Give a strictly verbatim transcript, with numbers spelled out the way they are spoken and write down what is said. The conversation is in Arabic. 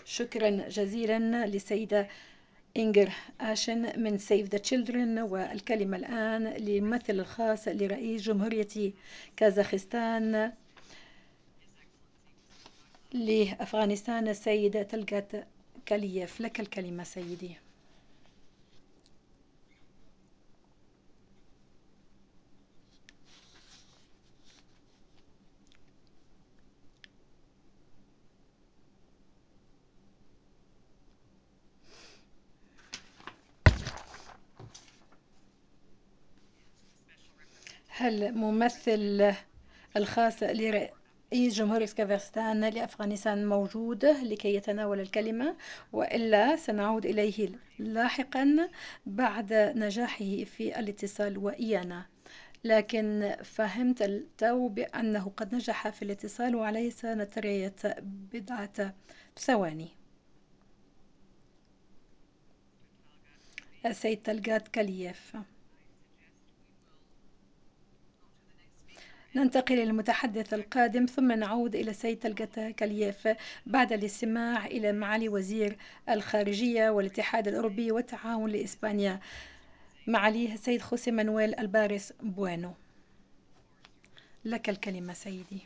شكرا جزيلا للسيدة إنجر آشن من Save the Children. والكلمة الآن للممثل الخاص لرئيس جمهورية كازاخستان لأفغانستان السيد تلقات كالييف. لك الكلمة سيدي. هل ممثل الخاص لرئيس جمهورية كازاخستان لأفغانستان موجود لكي يتناول الكلمة، وإلا سنعود إليه لاحقا بعد نجاحه في الاتصال وإيانا؟ لكن فهمت التو بأنه قد نجح في الاتصال وعليه سنترية بضعة ثواني. السيد تلقات كالييف. ننتقل للمتحدث القادم ثم نعود إلى السيد تلقات كالييف بعد الاستماع إلى معالي وزير الخارجية والاتحاد الأوروبي والتعاون لإسبانيا معالي السيد خوسيه مانويل الباريس بوينو. لك الكلمة سيدي.